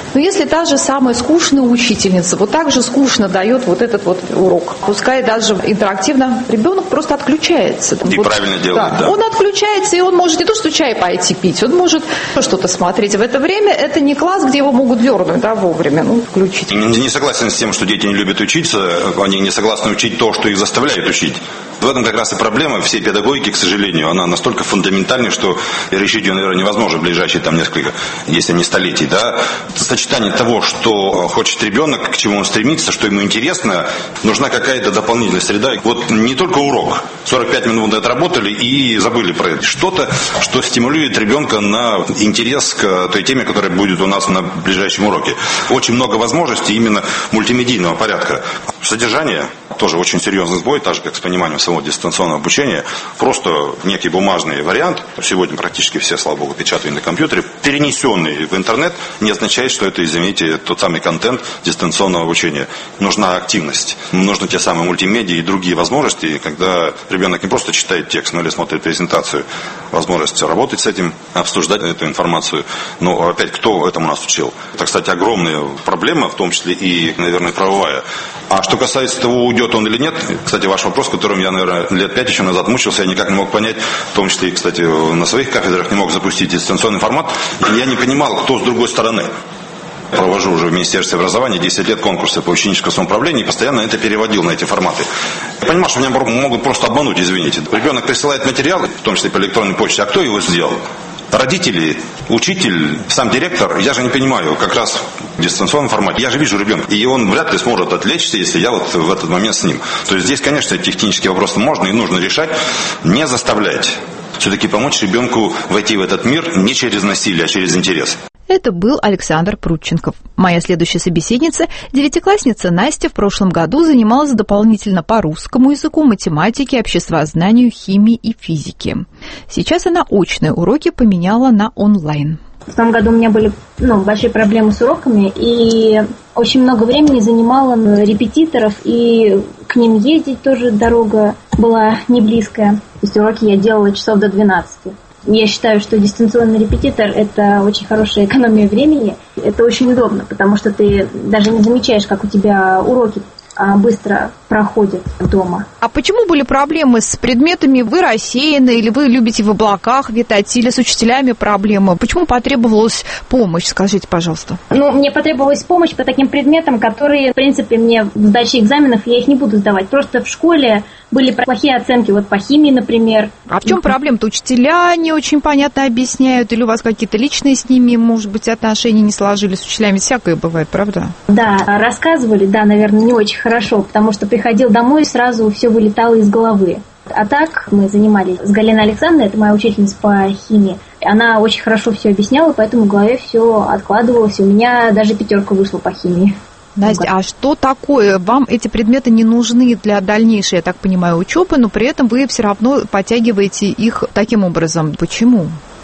Но если та же самая скучная учительница вот так же скучно дает вот этот вот урок, пускай даже интерактивно, ребенок просто отключается. И вот, правильно делает, да. Он отключается, и он может не то, что чай пойти пить, он может что-то смотреть. В это время это не класс, где его могут дернуть, да, вовремя, включить. Не согласен с тем, что дети не любят учиться, они не согласны учить то, что их заставляют учить. В этом как раз и проблема всей педагогики, к сожалению. Она настолько фундаментальна, что решить ее, наверное, невозможно в ближайшие несколько, если не столетий. Да? Сочетание того, что хочет ребенок, к чему он стремится, что ему интересно, нужна какая-то дополнительная среда. Вот не только урок. 45 минут отработали и забыли про это. Что-то, что стимулирует ребенка на интерес к той теме, которая будет у нас на ближайшем уроке. Очень много возможностей именно мультимедийного порядка. Содержание тоже очень серьезный сбой, так же, как с пониманием самого дистанционного обучения. Просто некий бумажный вариант, сегодня практически все, слава богу, печатают на компьютере, перенесенный в интернет, не означает, что это, извините, тот самый контент дистанционного обучения. Нужна активность, нужны те самые мультимедиа и другие возможности, когда ребенок не просто читает текст, но или смотрит презентацию, возможность работать с этим, обсуждать эту информацию. Но опять, кто этому нас учил? Это, кстати, огромная проблема, в том числе и, наверное, правовая. А что касается того, уйдет он или нет, кстати, ваш вопрос, которым я, наверное, лет 5 еще назад мучился, я никак не мог понять, в том числе и, кстати, на своих кафедрах не мог запустить дистанционный формат, и я не понимал, кто с другой стороны. Провожу уже в Министерстве образования 10 лет конкурсы по ученическому самоуправлению и постоянно это переводил на эти форматы. Я понимал, что меня могут просто обмануть, извините. Ребенок присылает материалы, в том числе по электронной почте, а кто его сделал? Родители, учитель, сам директор, я же не понимаю, как раз в дистанционном формате. Я же вижу ребенка, и он вряд ли сможет отвлечься, если я вот в этот момент с ним. То есть здесь, конечно, технические вопросы можно и нужно решать, не заставлять. Все-таки помочь ребенку войти в этот мир не через насилие, а через интерес. Это был Александр Прудченков. Моя следующая собеседница, девятиклассница Настя, в прошлом году занималась дополнительно по русскому языку, математике, обществознанию, химии и физике. Сейчас она очные уроки поменяла на онлайн. В том году у меня были большие проблемы с уроками, и очень много времени занимала репетиторов, и к ним ездить тоже дорога была не близкая. То есть уроки я делала часов до 12. Я считаю, что дистанционный репетитор – это очень хорошая экономия времени. Это очень удобно, потому что ты даже не замечаешь, как у тебя уроки быстро проходят дома. А почему были проблемы с предметами? Вы рассеяны, или вы любите в облаках витать, или с учителями проблемы? Почему потребовалась помощь, скажите, пожалуйста? Мне потребовалась помощь по таким предметам, которые, в принципе, мне в сдаче экзаменов я их не буду сдавать. Просто в школе были плохие оценки, вот по химии, например. А в чем проблема-то? Учителя не очень понятно объясняют, или у вас какие-то личные с ними, может быть, отношения не сложились с учителями? Всякое бывает, правда? Да, рассказывали, наверное, не очень хорошо, потому что приходил домой, сразу все вылетало из головы. А так мы занимались с Галиной Александровной, это моя учительница по химии. Она очень хорошо все объясняла, поэтому в голове все откладывалось. У меня даже 5 вышла по химии. Настя, а что такое? Вам эти предметы не нужны для дальнейшей, я так понимаю, учебы, но при этом вы все равно подтягиваете их таким образом. Почему?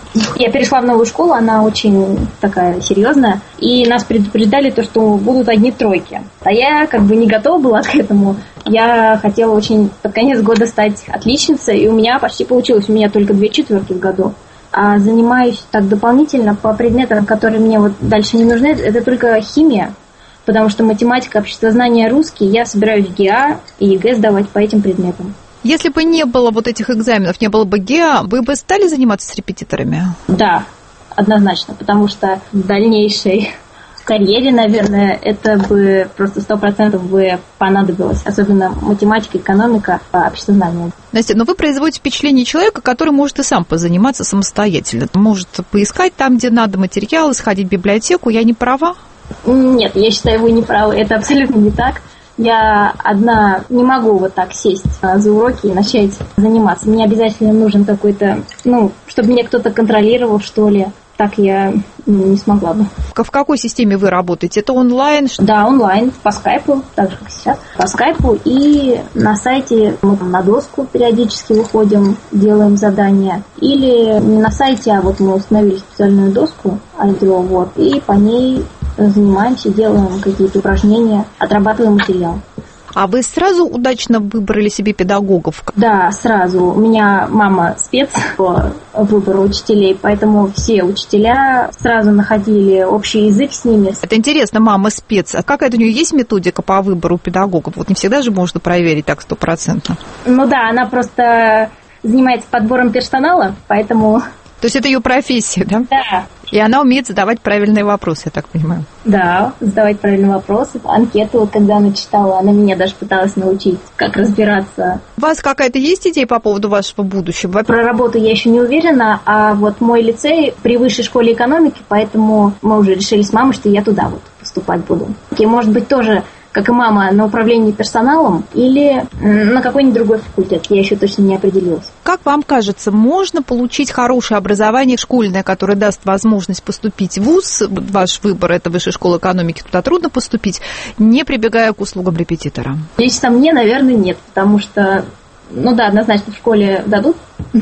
Я перешла в новую школу, она очень такая серьезная, и нас предупреждали, что будут одни тройки. А я не готова была к этому. Я хотела очень под конец года стать отличницей, и у меня почти получилось. У меня только 2 четверки в году. А занимаюсь так дополнительно по предметам, которые мне дальше не нужны, это только химия. Потому что математика, обществознание, русский, я собираюсь ГИА и ЕГЭ сдавать по этим предметам. Если бы не было этих экзаменов, не было бы ГИА, вы бы стали заниматься с репетиторами? Да, однозначно, потому что в дальнейшей карьере, наверное, это бы просто 100% бы понадобилось. Особенно математика, экономика, обществознание. Настя, но вы производите впечатление человека, который может и сам позаниматься самостоятельно. Может поискать там, где надо материалы, сходить в библиотеку. Я не права? Нет, я считаю, вы не правы. Это абсолютно не так. Я одна не могу так сесть за уроки и начать заниматься. Мне обязательно нужен какой-то, чтобы меня кто-то контролировал, что ли. Так я не смогла бы. В какой системе вы работаете? Это онлайн? Да, онлайн, по скайпу, так же, как сейчас. По скайпу и на сайте мы на доску периодически выходим, делаем задания. Или не на сайте, а мы установили специальную доску, Альдро, и по ней занимаемся, делаем какие-то упражнения, отрабатываем материал. А вы сразу удачно выбрали себе педагогов? Да, сразу. У меня мама спец по выбору учителей, поэтому все учителя сразу находили общий язык с ними. Это интересно, мама спец. А какая-то у нее есть методика по выбору педагогов? Вот не всегда же можно проверить так 100%. Ну да, она просто занимается подбором персонала, поэтому... То есть это ее профессия, да? Да. И она умеет задавать правильные вопросы, я так понимаю. Да, задавать правильные вопросы. Анкету, когда она читала, она меня даже пыталась научить, как разбираться. У вас какая-то есть идея по поводу вашего будущего? Про работу я еще не уверена, а вот мой лицей при высшей школе экономики, поэтому мы уже решили с мамой, что я туда вот поступать буду. И, может быть, тоже, как и мама, на управлении персоналом или на какой-нибудь другой факультет. Я еще точно не определилась. Как вам кажется, можно получить хорошее образование школьное, которое даст возможность поступить в вуз? Ваш выбор – это высшая школа экономики, туда трудно поступить, не прибегая к услугам репетитора? Лично мне, наверное, нет, потому что, ну да, однозначно в школе дадут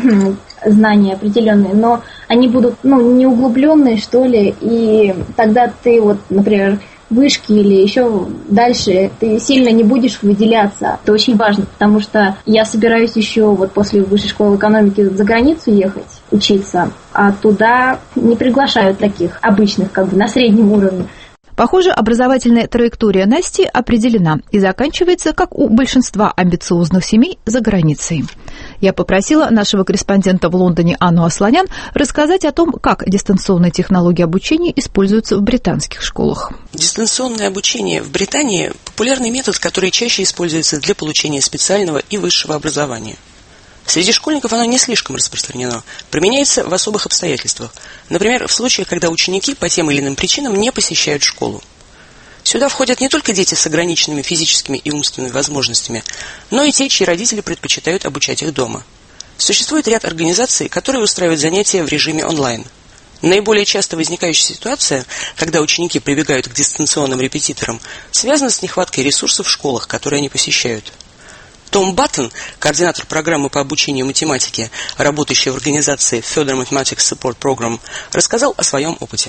знания определенные, но они будут, не углубленные, что ли, и тогда ты вот, например, вышки или еще дальше, ты сильно не будешь выделяться. Это очень важно, потому что я собираюсь еще вот после высшей школы экономики за границу ехать, учиться, а туда не приглашают таких обычных, на среднем уровне. Похоже, образовательная траектория Насти определена и заканчивается, как у большинства амбициозных семей, за границей. Я попросила нашего корреспондента в Лондоне Анну Асланян рассказать о том, как дистанционные технологии обучения используются в британских школах. Дистанционное обучение в Британии – популярный метод, который чаще используется для получения специального и высшего образования. Среди школьников оно не слишком распространено, применяется в особых обстоятельствах, например, в случаях, когда ученики по тем или иным причинам не посещают школу. Сюда входят не только дети с ограниченными физическими и умственными возможностями, но и те, чьи родители предпочитают обучать их дома. Существует ряд организаций, которые устраивают занятия в режиме онлайн. Наиболее часто возникающая ситуация, когда ученики прибегают к дистанционным репетиторам, связана с нехваткой ресурсов в школах, которые они посещают. Том Баттон, координатор программы по обучению математике, работающий в организации Further Mathematics Support Program, рассказал о своем опыте.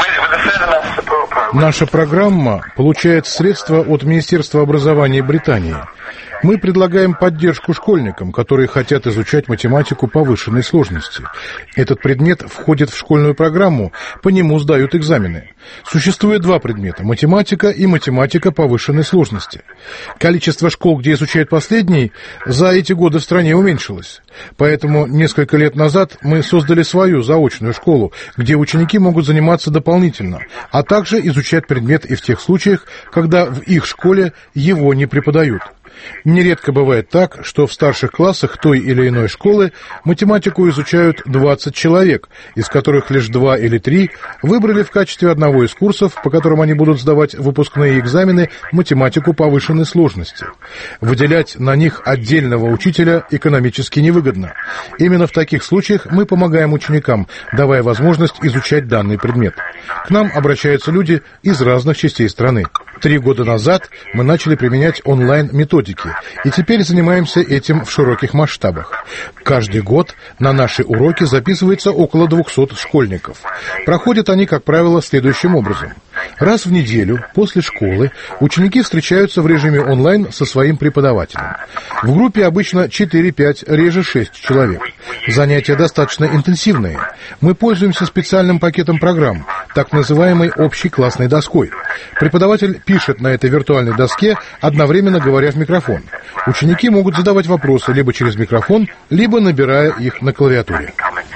Наша программа получает средства от Министерства образования Британии. Мы предлагаем поддержку школьникам, которые хотят изучать математику повышенной сложности. Этот предмет входит в школьную программу, по нему сдают экзамены. Существует два предмета – математика и математика повышенной сложности. Количество школ, где изучают последний, за эти годы в стране уменьшилось. Поэтому несколько лет назад мы создали свою заочную школу, где ученики могут заниматься дополнительно, а также изучать предмет и в тех случаях, когда в их школе его не преподают. Нередко бывает так, что в старших классах той или иной школы математику изучают 20 человек, из которых лишь 2 или 3 выбрали в качестве одного из курсов, по которым они будут сдавать выпускные экзамены, математику повышенной сложности. Выделять на них отдельного учителя экономически невыгодно. Именно в таких случаях мы помогаем ученикам, давая возможность изучать данный предмет. К нам обращаются люди из разных частей страны. 3 года назад мы начали применять онлайн-методики, и теперь занимаемся этим в широких масштабах. Каждый год на наши уроки записывается около 200 школьников. Проходят они, как правило, следующим образом. Раз в неделю после школы ученики встречаются в режиме онлайн со своим преподавателем. В группе обычно 4-5, реже 6 человек. Занятия достаточно интенсивные. Мы пользуемся специальным пакетом программ, так называемой общей классной доской. Преподаватель пишет на этой виртуальной доске, одновременно говоря в микрофон. Ученики могут задавать вопросы либо через микрофон, либо набирая их на клавиатуре.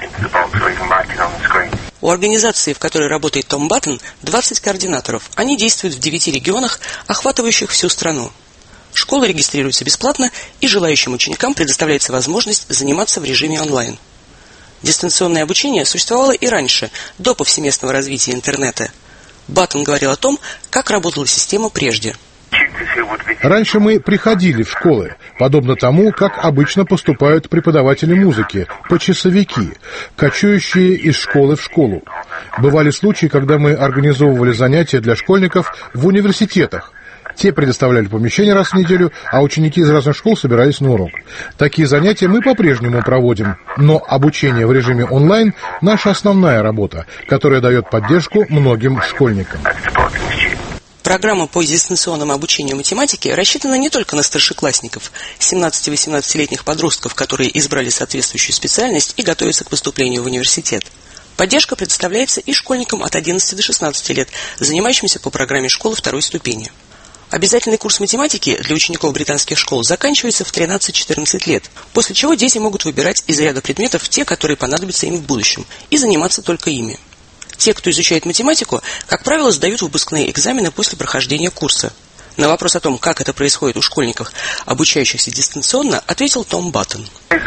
У организации, в которой работает Том Баттон, 20 координаторов. Они действуют в 9 регионах, охватывающих всю страну. Школы регистрируются бесплатно, и желающим ученикам предоставляется возможность заниматься в режиме онлайн. Дистанционное обучение существовало и раньше, до повсеместного развития интернета. Баттон говорил о том, как работала система прежде. Раньше мы приходили в школы, подобно тому, как обычно поступают преподаватели музыки, почасовики, кочующие из школы в школу. Бывали случаи, когда мы организовывали занятия для школьников в университетах. Те предоставляли помещение раз в неделю, а ученики из разных школ собирались на урок. Такие занятия мы по-прежнему проводим, но обучение в режиме онлайн – наша основная работа, которая дает поддержку многим школьникам. Программа по дистанционному обучению математике рассчитана не только на старшеклассников, 17-18-летних подростков, которые избрали соответствующую специальность и готовятся к поступлению в университет. Поддержка предоставляется и школьникам от 11 до 16 лет, занимающимся по программе школы второй ступени. Обязательный курс математики для учеников британских школ заканчивается в 13-14 лет, после чего дети могут выбирать из ряда предметов те, которые понадобятся им в будущем, и заниматься только ими. Те, кто изучает математику, как правило, сдают выпускные экзамены после прохождения курса. На вопрос о том, как это происходит у школьников, обучающихся дистанционно, ответил Том Баттон.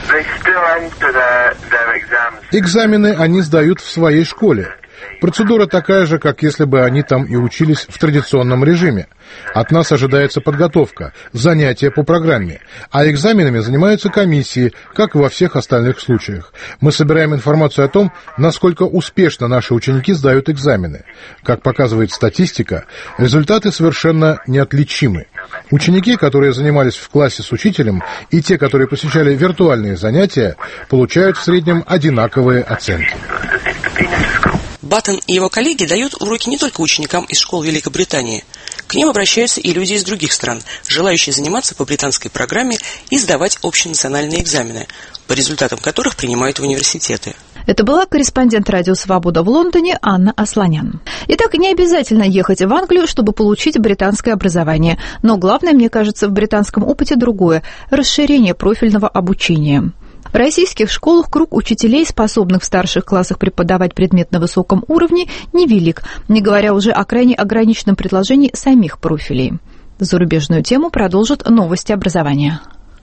Экзамены они сдают в своей школе. Процедура такая же, как если бы они там и учились в традиционном режиме. От нас ожидается подготовка, занятия по программе, а экзаменами занимаются комиссии, как и во всех остальных случаях. Мы собираем информацию о том, насколько успешно наши ученики сдают экзамены. Как показывает статистика, результаты совершенно неотличимы. Ученики, которые занимались в классе с учителем, и те, которые посещали виртуальные занятия, получают в среднем одинаковые оценки. Баттон и его коллеги дают уроки не только ученикам из школ Великобритании. К ним обращаются и люди из других стран, желающие заниматься по британской программе и сдавать общенациональные экзамены, по результатам которых принимают в университеты. Это была корреспондент «Радио Свобода» в Лондоне Анна Асланян. Итак, не обязательно ехать в Англию, чтобы получить британское образование. Но главное, мне кажется, в британском опыте другое – расширение профильного обучения. В российских школах круг учителей, способных в старших классах преподавать предмет на высоком уровне, невелик, не говоря уже о крайне ограниченном предложении самих профилей. Зарубежную тему продолжат новости образования.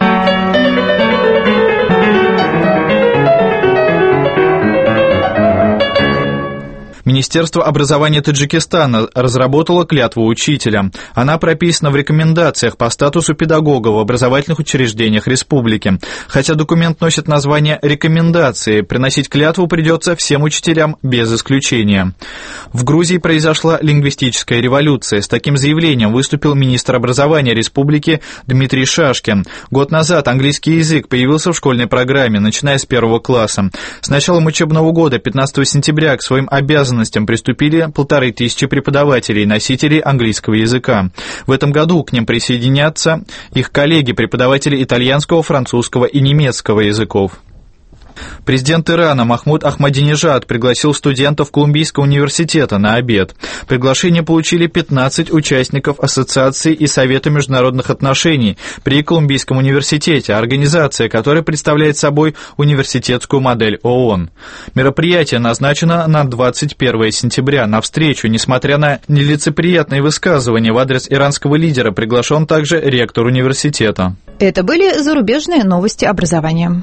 Министерство образования Таджикистана разработало клятву учителя. Она прописана в рекомендациях по статусу педагога в образовательных учреждениях республики. Хотя документ носит название «рекомендации», приносить клятву придется всем учителям без исключения. В Грузии произошла лингвистическая революция. С таким заявлением выступил министр образования республики Дмитрий Шашкин. Год назад английский язык появился в школьной программе, начиная с 1 класса. С началом учебного года, 15 сентября, к своим обязанностям приступили 1500 преподавателей и носителей английского языка. В этом году к ним присоединятся их коллеги-преподаватели итальянского, французского и немецкого языков. Президент Ирана Махмуд Ахмадинежад пригласил студентов Колумбийского университета на обед. Приглашение получили 15 участников Ассоциации и Совета международных отношений при Колумбийском университете, организация, которая представляет собой университетскую модель ООН. Мероприятие назначено на 21 сентября. На встречу, несмотря на нелицеприятные высказывания в адрес иранского лидера, приглашен также ректор университета. Это были зарубежные новости образования.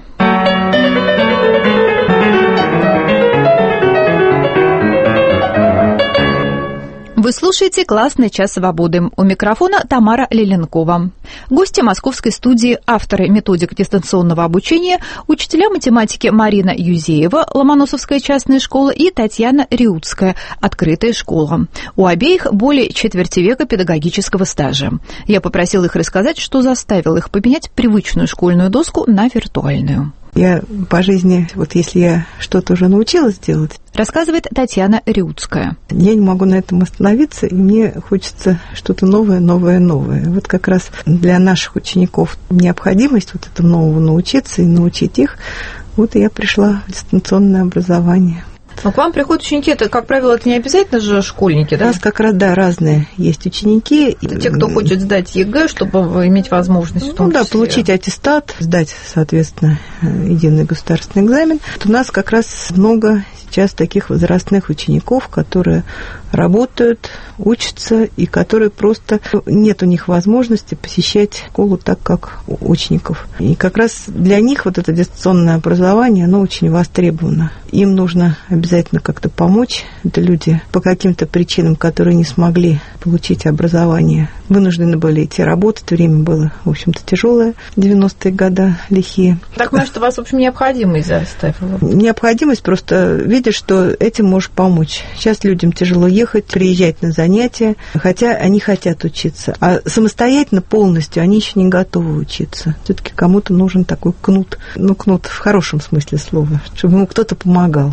Вы слушаете «Классный час свободы». У микрофона Тамара Леленкова. Гости московской студии, авторы методик дистанционного обучения, учителя математики Марина Юзеева, Ломоносовская частная школа, и Татьяна Риутская, открытая школа. У обеих более четверти века педагогического стажа. Я попросила их рассказать, что заставило их поменять привычную школьную доску на виртуальную. Я по жизни, вот если я что-то уже научилась делать, рассказывает Татьяна Риутская. Я не могу на этом остановиться, и мне хочется что-то новое. Вот как раз для наших учеников необходимость вот этому нового научиться и научить их. Вот и я пришла в дистанционное образование. Но к вам приходят ученики, это, как правило, это не обязательно же школьники, да? У нас как раз, да, разные есть ученики. Это те, кто хочет сдать ЕГЭ, чтобы иметь возможность в том числе. Получить аттестат, сдать, соответственно, единый государственный экзамен. У нас как раз много сейчас таких возрастных учеников, которые работают, учатся, и которые просто нет у них возможности посещать школу так, как у учеников. И как раз для них вот это дистанционное образование, оно очень востребовано. Им нужно обязательно как-то помочь. Это люди по каким-то причинам, которые не смогли получить образование, вынуждены были идти работать. Время было, в общем-то, тяжелое, 90-е годы лихие. Так, может, у вас, в общем, необходимость заставила? Необходимость, просто видишь, что этим можешь помочь. Сейчас людям тяжело ехать, приезжать на занятия, хотя они хотят учиться. А самостоятельно полностью они еще не готовы учиться. Все-таки кому-то нужен такой кнут. Ну, кнут в хорошем смысле слова, чтобы ему кто-то помогал.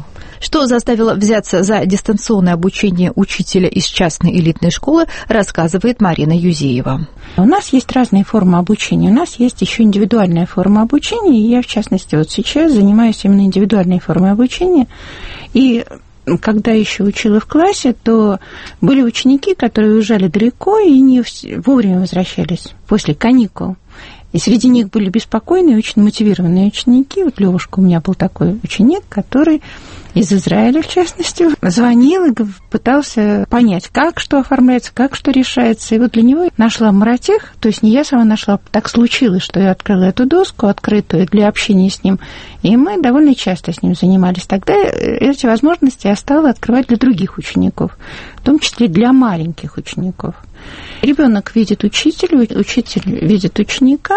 Что заставило взяться за дистанционное обучение учителя из частной элитной школы, рассказывает Марина Юзеева. У нас есть разные формы обучения. У нас есть еще индивидуальная форма обучения, и я, в частности, вот сейчас занимаюсь именно индивидуальной формой обучения. И когда еще учила в классе, то были ученики, которые уезжали далеко и не вовремя возвращались после каникул. И среди них были беспокойные, очень мотивированные ученики. Вот Лёвушка у меня был такой ученик, который из Израиля, в частности, звонил и пытался понять, как что оформляется, как что решается. И вот для него нашла Маратех, то есть не я сама нашла, так случилось, что я открыла эту доску открытую для общения с ним, и мы довольно часто с ним занимались. Тогда эти возможности я стала открывать для других учеников, в том числе для маленьких учеников. Ребенок видит учителя, учитель видит ученика,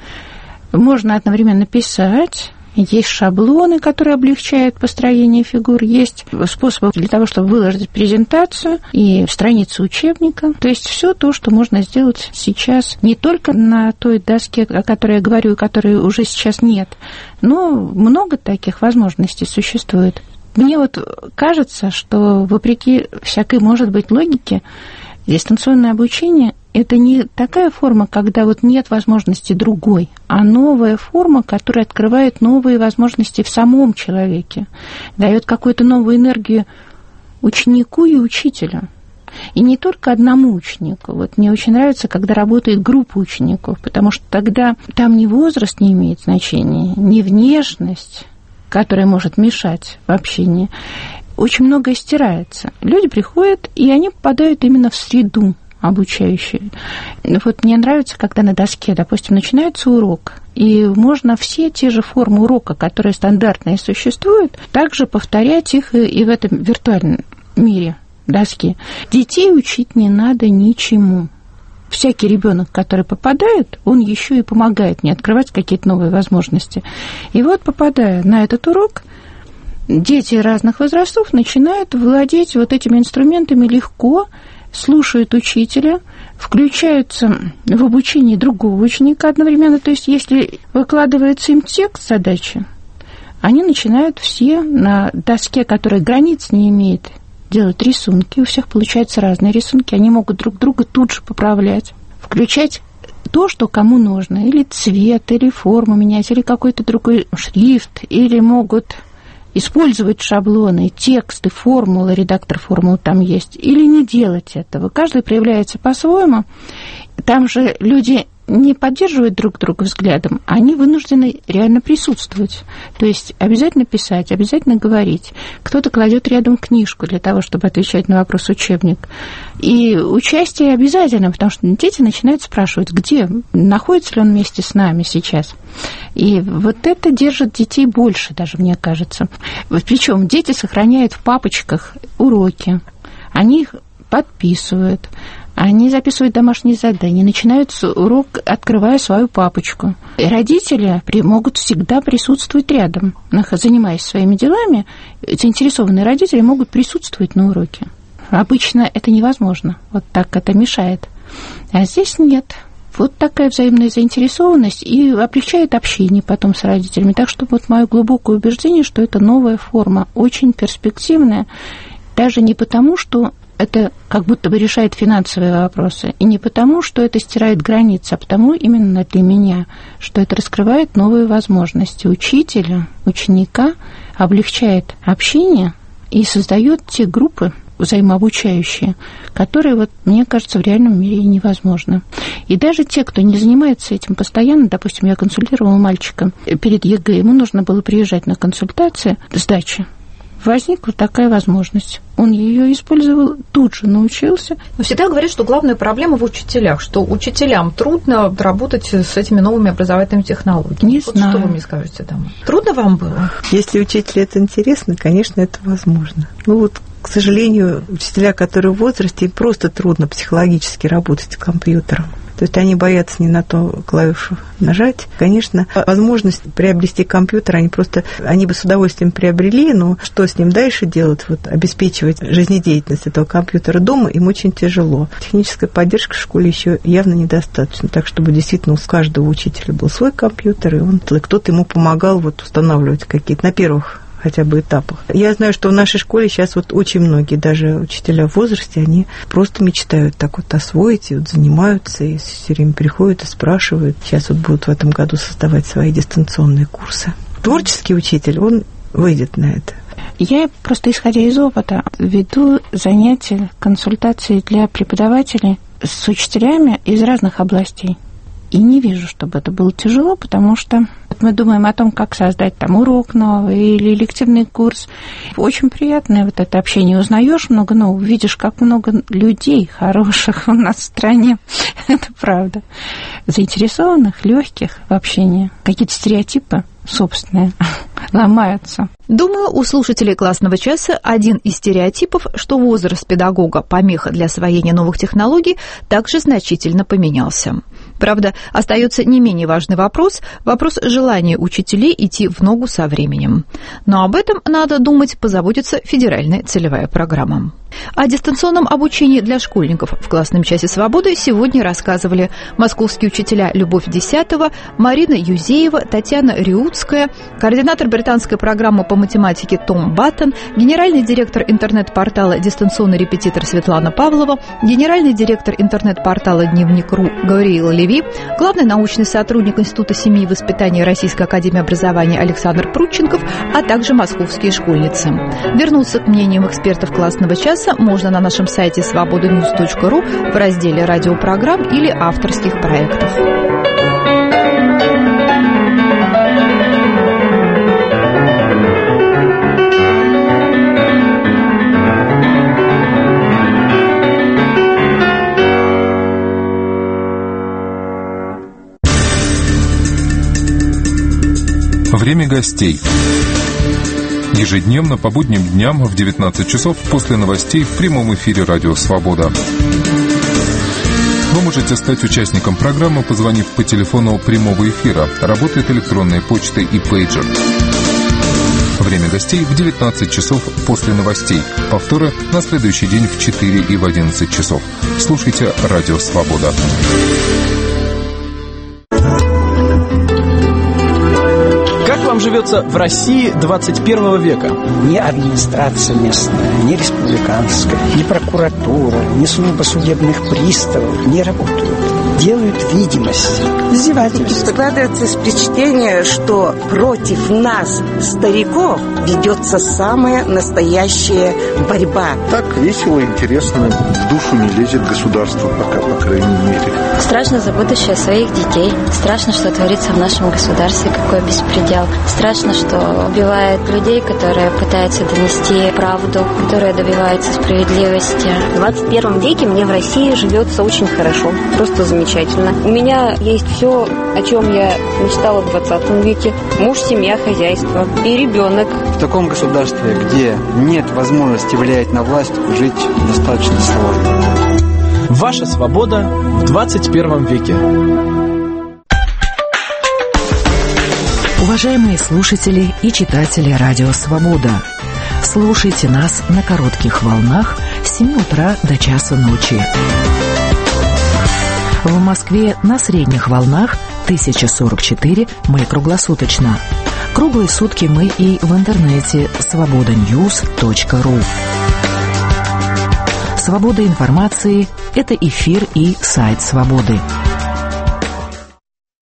можно одновременно писать. Есть шаблоны, которые облегчают построение фигур, есть способы для того, чтобы выложить презентацию и страницу учебника. То есть все то, что можно сделать сейчас не только на той доске, о которой я говорю, которой уже сейчас нет, но много таких возможностей существует. Мне вот кажется, что вопреки всякой, может быть, логике, дистанционное обучение – это не такая форма, когда вот нет возможности другой, а новая форма, которая открывает новые возможности в самом человеке, дает какую-то новую энергию ученику и учителю. И не только одному ученику. Вот мне очень нравится, когда работает группа учеников, потому что тогда там ни возраст не имеет значения, ни внешность, которая может мешать в общении. Очень многое стирается. Люди приходят, и они попадают именно в среду обучающую. Вот мне нравится, когда на доске, допустим, начинается урок, и можно все те же формы урока, которые стандартные существуют, также повторять их и в этом виртуальном мире доски. Детей учить не надо ничему. Всякий ребенок, который попадает, он еще и помогает мне открывать какие-то новые возможности. И вот, попадая на этот урок, дети разных возрастов начинают владеть вот этими инструментами легко, слушают учителя, включаются в обучение другого ученика одновременно. То есть, если выкладывается им текст задачи, они начинают все на доске, которая границ не имеет, делать рисунки. У всех получаются разные рисунки. Они могут друг друга тут же поправлять, включать то, что кому нужно. Или цвет, или форму менять, или какой-то другой шрифт, или могут использовать шаблоны, тексты, формулы, редактор формул там есть, или не делать этого. Каждый проявляется по-своему. Там же люди не поддерживают друг друга взглядом, они вынуждены реально присутствовать. То есть обязательно писать, обязательно говорить. Кто-то кладет рядом книжку для того, чтобы отвечать на вопрос учебник. И участие обязательно, потому что дети начинают спрашивать, где, находится ли он вместе с нами сейчас. И вот это держит детей больше даже, мне кажется. Причем дети сохраняют в папочках уроки, они их подписывают, они записывают домашние задания, начинают урок, открывая свою папочку. И родители могут всегда присутствовать рядом. Занимаясь своими делами, заинтересованные родители могут присутствовать на уроке. Обычно это невозможно. Вот так это мешает. А здесь нет. Вот такая взаимная заинтересованность и облегчает общение потом с родителями. Так что вот мое глубокое убеждение, что это новая форма, очень перспективная. Даже не потому, что это как будто бы решает финансовые вопросы. И не потому, что это стирает границы, а потому именно для меня, что это раскрывает новые возможности учителя, ученика, облегчает общение и создает те группы взаимообучающие, которые, вот, мне кажется, в реальном мире невозможны. И даже те, кто не занимается этим постоянно, допустим, я консультировала мальчика перед ЕГЭ, ему нужно было приезжать на консультации, сдачи. Возникла такая возможность. Он ее использовал, тут же научился. Но всегда говорят, что главная проблема в учителях, что учителям трудно работать с этими новыми образовательными технологиями. Не знаю. Что вы мне скажете там? Трудно вам было? Если учителю это интересно, конечно, это возможно. Ну вот, к сожалению, учителя, которые в возрасте, им просто трудно психологически работать с компьютером. То есть они боятся не на ту клавишу нажать. Конечно, возможность приобрести компьютер, они бы с удовольствием приобрели, но что с ним дальше делать, вот, обеспечивать жизнедеятельность этого компьютера дома, им очень тяжело. Техническая поддержка в школе еще явно недостаточно, так чтобы действительно у каждого учителя был свой компьютер, и кто-то ему помогал вот, устанавливать какие-то на первых хотя бы этапах. Я знаю, что в нашей школе сейчас вот очень многие, даже учителя в возрасте, они просто мечтают так вот освоить, и вот занимаются, и все время приходят и спрашивают. Сейчас вот будут в этом году создавать свои дистанционные курсы. Творческий учитель, он выйдет на это. Я просто, исходя из опыта, веду занятия, консультации для преподавателей с учителями из разных областей. И не вижу, чтобы это было тяжело, потому что мы думаем о том, как создать там урок новый или лективный курс. Очень приятное вот это общение. Узнаешь много нового, видишь, как много людей хороших у нас в стране. Это правда. Заинтересованных, легких в общении. Какие-то стереотипы собственные ломаются. Думаю, у слушателей классного часа один из стереотипов, что возраст педагога помеха для освоения новых технологий, также значительно поменялся. Правда, остается не менее важный вопрос желания учителей идти в ногу со временем. Но об этом, надо думать, позаботится федеральная целевая программа. О дистанционном обучении для школьников в классном часе свободы сегодня рассказывали московские учителя Любовь Десятова, Марина Юзеева, Татьяна Риутская, координатор британской программы по математике Том Баттон, генеральный директор интернет-портала «Дистанционный репетитор» Светлана Павлова, генеральный директор интернет-портала «Дневник.ру» Гавриил Леви, главный научный сотрудник Института семьи и воспитания Российской академии образования Александр Прудченков, а также московские школьницы. Вернуться к мнениям экспертов классного часа можно на нашем сайте svobodanews.ru в разделе радиопрограмм или авторских проектов. Время гостей. Ежедневно по будним дням в 19 часов после новостей в прямом эфире «Радио Свобода». Вы можете стать участником программы, позвонив по телефону прямого эфира. Работает электронная почта и пейджер. Время гостей в 19 часов после новостей. Повторы на следующий день в 4 и в 11 часов. Слушайте «Радио Свобода». Как вам живется в России 21 века? Ни администрация местная, ни республиканская, ни прокуратура, ни служба судебных приставов не работают. Делают видимость. Издевательство. Складывается впечатление, что против нас, стариков, ведется самая настоящая борьба. Так весело, интересно, в душу не лезет государство пока, по крайней мере. Страшно за будущее своих детей. Страшно, что творится в нашем государстве, какой беспредел. Страшно, что убивают людей, которые пытаются донести правду, которые добиваются справедливости. В 21 веке мне в России живется очень хорошо, просто замечательно. У меня есть все, о чем я мечтала в 20 веке. Муж, семья, хозяйство и ребенок. В таком государстве, где нет возможности влиять на власть, жить достаточно сложно. Ваша свобода в 21 веке. Уважаемые слушатели и читатели «Радио Свобода», слушайте нас на коротких волнах с 7 утра до часа ночи. В Москве на средних волнах 1044 мы круглосуточно. Круглые сутки мы и в интернете svobodanews.ru. Свобода информации – это эфир и сайт «Свободы».